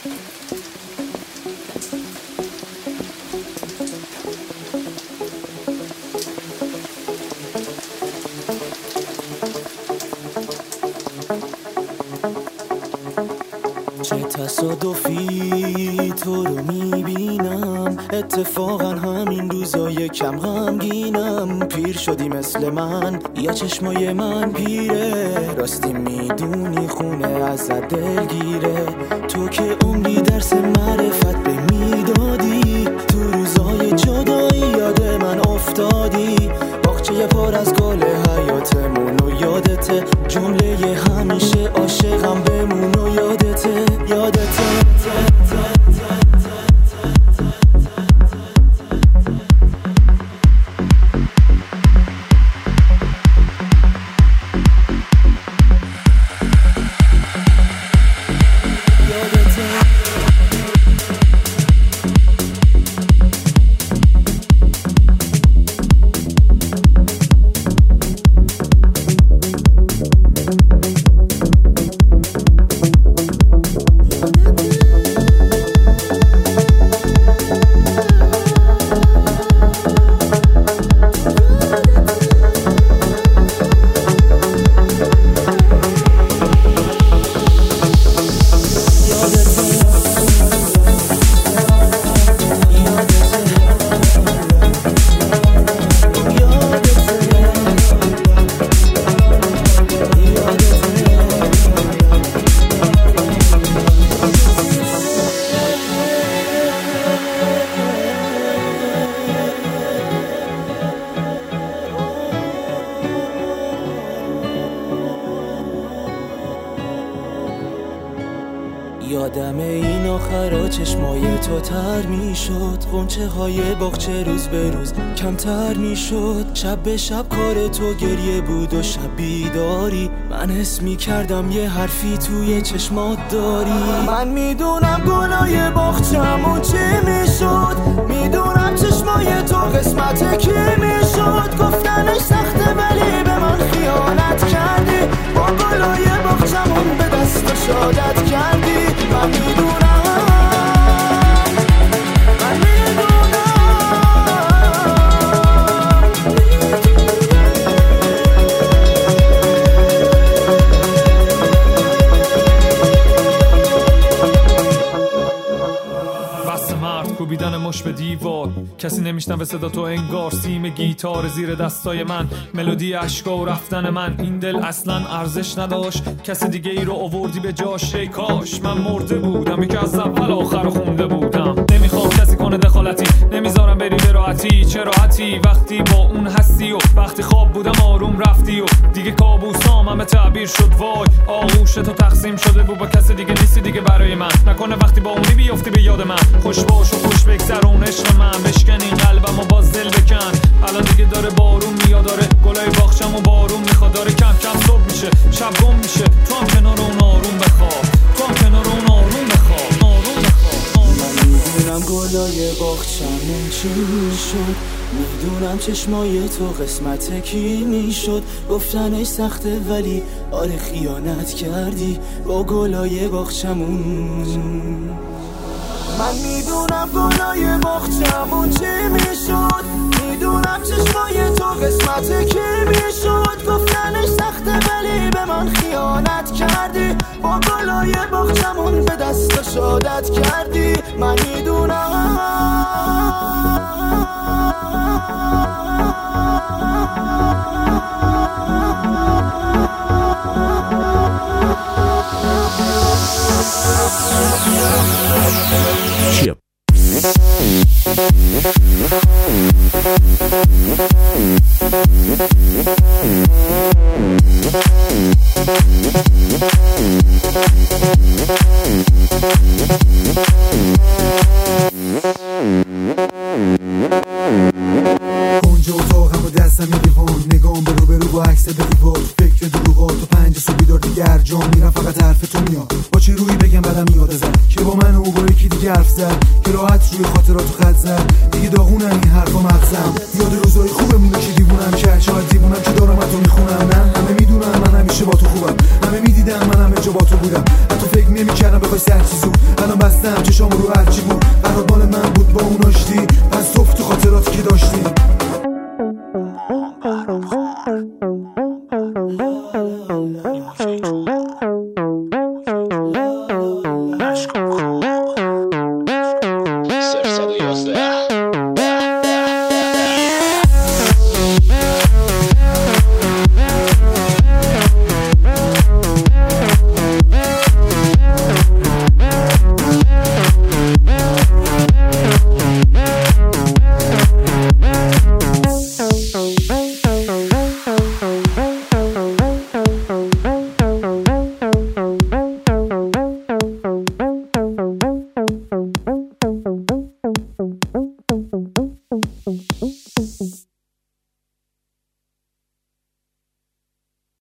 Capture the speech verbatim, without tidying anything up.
چه تصادفی تو رو میبینم، اتفاقا همین روزای کم غمگینم. پیر شدی مثل من یا چشمای من پیره، راستی میدونی خونه ازت دلگیره. تو که عمری درس معرفت به میدادی، تو روزای جدایی یاد من افتادی. باغچه پر از گل حیاتمون و یادته، جمله همیشه عاشقم بمون و یادته یادته یادم این آخرا چشمای تو تر میشد، غنچه های باغچه روز به روز کمتر میشد. شب به شب کار تو گریه بود و شب بیداری، من حس میکردم یه حرفی توی چشمات داری. من میدونم گلای باغچه‌مون چی میشد، میدونم چشمای تو قسمت کی میشد. گفتنش سخته ولی به من خیانت کردی، با گلای باغچه‌مون به دست شادت کردی. من میدونم من میدونم بس مرد کوبیدن مش به دیوار، کسی نمیشنوه صدا تو انگار. سیم گیتار زیر دستای من، ملودی اشکا و رفتن من. این دل اصلا ارزش نداشت، کسی دیگه ای رو آوردی به جاش. ای کاش من مرده بودم، یکی از اول آخر خونده بودم. نمیخوام کسی کنه دخالتی، نمیذارم بری به راحتی. چه راحتی وقتی با اون هستی، و وقتی خواب بودم آروم رفتی و دیگه کابوسام همه تعبیر شد. وای آغوش تو تقسیم شده بود با کسی دیگه، نیستی دیگه برای من. نکنه وقتی با اونی بیافتی به یاد من. خوش باش و خوش بگذرون عشق من، بشکن این قلبم و باز دل بکن. الان دیگه داره بارون میاد، داره گلای باغچه‌مو بارون میخواد. داره کم کم صبح میشه، شب گم میشه. تو هم کنار اون آروم بخواب، تو هم کنار اون آروم بخواب، آروم بخواب. من میدونم گلای باغچه‌مون چی میشد، میدونم چشمای تو قسمت کی میشد. گفتنش سخته ولی آره خیانت کردی با گلای باغچه‌مون. من میدونم گلای باغچه‌مون چی میشد، میدونم چشمای تو قسمت کی میشد. گفتنش سخته ولی به من خیانت کردی، با گلای باغچه‌مون به دست شادت کردی. من میدونم Chip. اونجا اتاقم و دستم دیوان، نگام به رو به رو با عکس به دیوار. فکر دروغات و پنج صبح بیدار دیگر جا میرم، فقط حرف تو میاد. با چه روی بگم بعدم یاد زد که با من و با یکی دیگه حرف زد، که راحت روی خاطراتو خط زد. دیگه داغونم این حرفا مغزم، یاد روزای خوبمونه که دیوونم کرد. چقدر دیوونم که دارم تو میخونم.